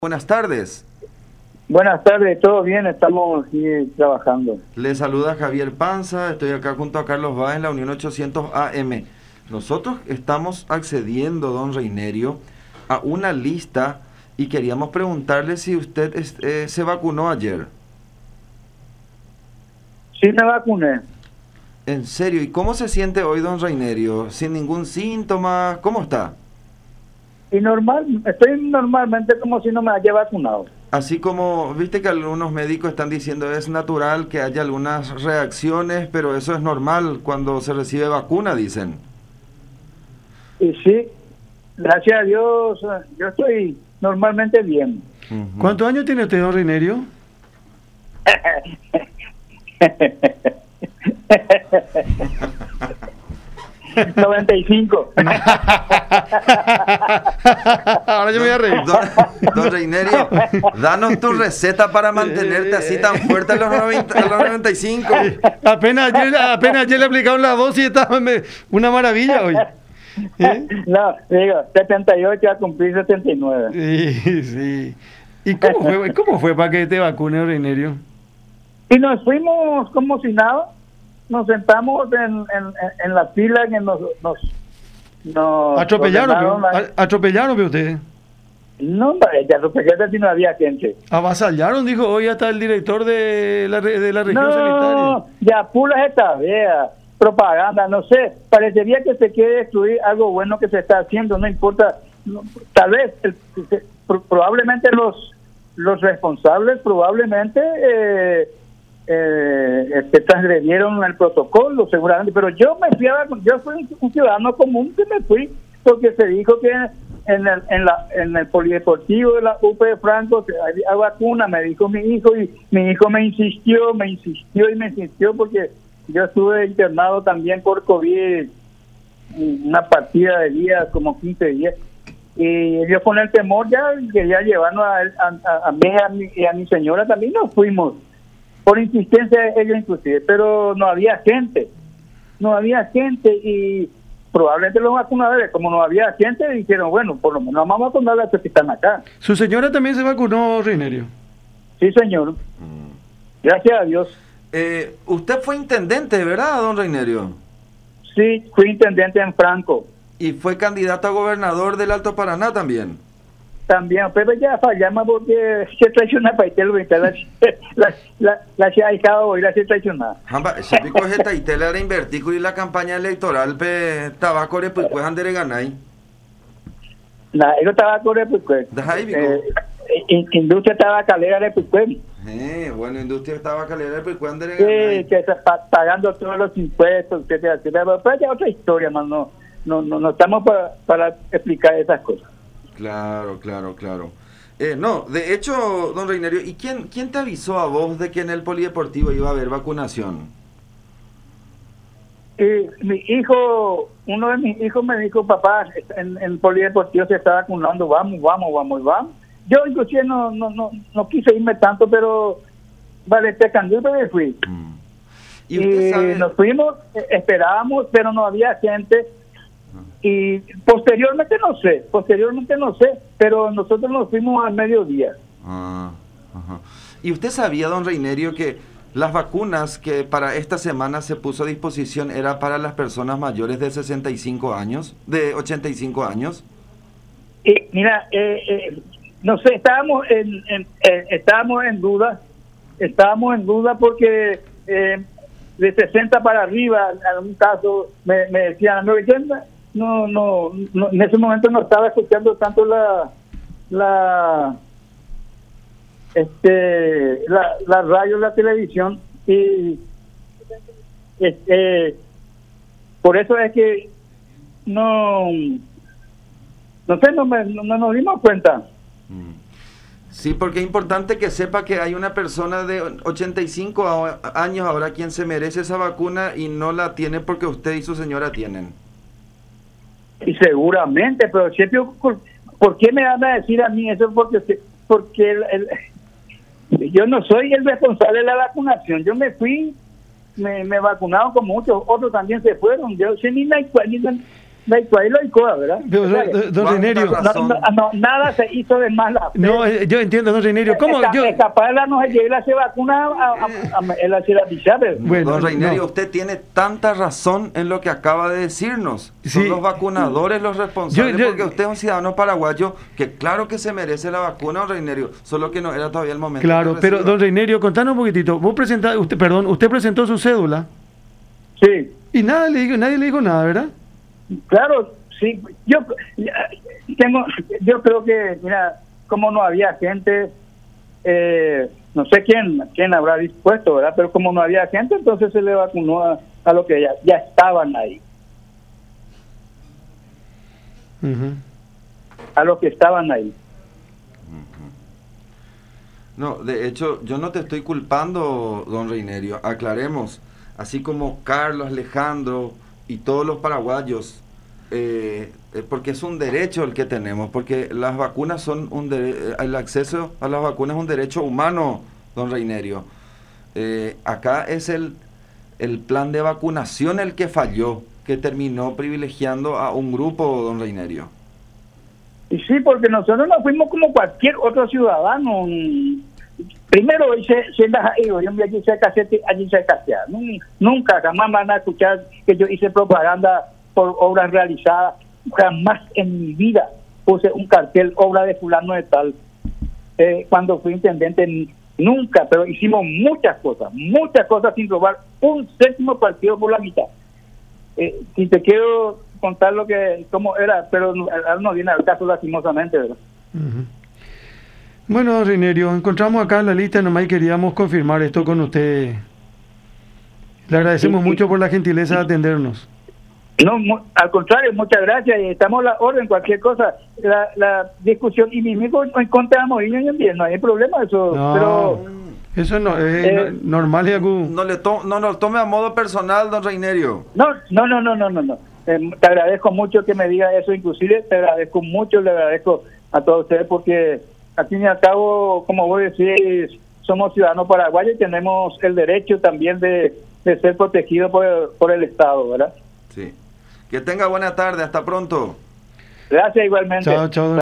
Buenas tardes. Buenas tardes, todo bien, estamos aquí trabajando. Le saluda Javier Panza, estoy acá junto a Carlos Báez en la Unión 800 AM. Nosotros estamos accediendo, don Reinerio, a una lista y queríamos preguntarle si usted se vacunó ayer. Sí, me vacuné. ¿En serio? ¿Y cómo se siente hoy, don Reinerio? ¿Sin ningún síntoma? ¿Cómo está? Y estoy normalmente como si no me haya vacunado. Así como, viste que algunos médicos están diciendo es natural que haya algunas reacciones, pero eso es normal cuando se recibe vacuna, dicen. Y sí, gracias a Dios, yo estoy normalmente bien. ¿Cuántos años tiene usted, don Reinerio? ...95... Ahora yo me voy a reír. Don Reinerio, danos tu receta para mantenerte así tan fuerte a los 95. Apenas ayer le aplicaron la dosis y estaba una maravilla hoy. No, digo, 78 a cumplir 79. Sí, sí. ¿Y cómo fue para que te vacune, don Reinerio? Y nos fuimos como si nada. Nos sentamos en la fila que nos atropellaron, atropellaron ustedes. No, ya atropellaron si no había gente. Avasallaron, dijo hoy hasta el director de la región sanitaria. No, ya puras esta vea, propaganda, no sé, parecería que se quiere destruir algo bueno que se está haciendo, no importa, tal vez, probablemente los responsables, probablemente transgredieron el protocolo seguramente, pero yo soy un ciudadano común que me fui porque se dijo que en el polideportivo de la UP de Franco había vacuna, me dijo mi hijo, y mi hijo me insistió porque yo estuve internado también por COVID una partida de días, como 15 días, y yo con el temor ya quería llevarnos a mí y a mi señora, también nos fuimos por insistencia de ellos inclusive, pero no había gente y probablemente los vacunadores, como no había gente, dijeron, bueno, por lo menos vamos a vacunar a los que están acá. ¿Su señora también se vacunó, Reinerio? Sí, señor. Gracias a Dios. Usted fue intendente, ¿verdad, don Reinerio? Sí, fui intendente en Franco. ¿Y fue candidato a gobernador del Alto Paraná también? También, pero ya fallamos porque se traiciona para Itelo, la se ha dejado hoy, la se traiciona. Jamba, se pico es Itelo era invertir y la campaña electoral pe tabaco de pues andere ganai. Eso tabaco de pues. Industria tabacalera de pues. Bueno, industria tabacalera de pues andere ganai. Sí, que está pagando todos los impuestos, etcétera. Pero ya otra historia, no estamos para explicar esas cosas. Claro. No, de hecho, don Reinerio, ¿y quién te avisó a vos de que en el polideportivo iba a haber vacunación? Uno de mis hijos me dijo, papá, en el polideportivo se está vacunando, vamos. Yo inclusive no quise irme tanto, pero vale, te cambié y me fui. ¿Y usted sabe? Nos fuimos, esperábamos, pero no había gente. Y posteriormente no sé, pero nosotros nos fuimos al mediodía. ¿Y usted sabía, don Reinerio, que las vacunas que para esta semana se puso a disposición era para las personas mayores de 65 años, de 85 años? Mira, no sé, estábamos en duda porque de 60 para arriba, en algún caso me decían, no, en ese momento no estaba escuchando tanto la radio, la televisión, y por eso es que no nos dimos cuenta. Sí, porque es importante que sepa que hay una persona de 85 años ahora quien se merece esa vacuna y no la tiene porque usted y su señora tienen. Y seguramente, pero siempre, ¿por qué me van a decir a mí eso? Porque yo no soy el responsable de la vacunación. Yo me fui, me vacunaron como muchos otros también se fueron. Yo sé ahí lo ICOA, ¿verdad? Pero, don Reinerio, Nada se hizo de mala fe. no, yo entiendo, don Reinerio, ¿cómo? Escaparla no se llega a hacer vacuna a la Bichave. Bueno, don Reinerio, no. usted tiene tanta razón en lo que acaba de decirnos. Son Sí. los vacunadores los responsables, Yo- porque usted es un ciudadano paraguayo que claro que se merece la vacuna, don Reinerio, solo que no era todavía el momento. Claro, de pero recibirla. don Reinerio, contanos un poquitito. Usted presentó su cédula Sí, y nadie le dijo nada, ¿verdad? claro, sí. Yo creo que, mira, como no había gente, no sé quién habrá dispuesto, ¿verdad? Pero como no había gente, entonces se le vacunó a los que ya estaban ahí, Ujú. a los que estaban ahí. No, de hecho, yo no te estoy culpando, don Reinerio, aclaremos, así como Carlos, Alejandro y todos los paraguayos, porque es un derecho el que tenemos, porque las vacunas son el acceso a las vacunas es un derecho humano, don Reinerio. Acá es el plan de vacunación el que falló, que terminó privilegiando a un grupo, don Reinerio. Y sí, porque nosotros nos fuimos como cualquier otro ciudadano. Primero nunca jamás van a escuchar que yo hice propaganda por obras realizadas. Jamás en mi vida puse un cartel, obra de fulano de tal. Cuando fui intendente, nunca, pero hicimos muchas cosas sin robar un céntimo partido por la mitad. Si te quiero contar cómo era, pero no viene al caso lastimosamente, ¿verdad? Ujú. Bueno, don Reinerio, encontramos acá en la lista, nomás queríamos confirmar esto con usted. Le agradecemos mucho por la gentileza de atendernos. No, al contrario, muchas gracias, y estamos a la orden, cualquier cosa. La discusión, y mismo encontramos hoy en día, no hay problema eso, No, pero eso no es normal, Yacu. No lo tome a modo personal, don Reinerio. no. Te agradezco mucho que me diga eso, inclusive te agradezco mucho, le agradezco a todos ustedes, porque al fin y al cabo, como vos decís, somos ciudadanos paraguayos y tenemos el derecho también de ser protegidos por el Estado, ¿verdad? Sí. Que tenga buena tarde, hasta pronto. Gracias igualmente. Chao, chao.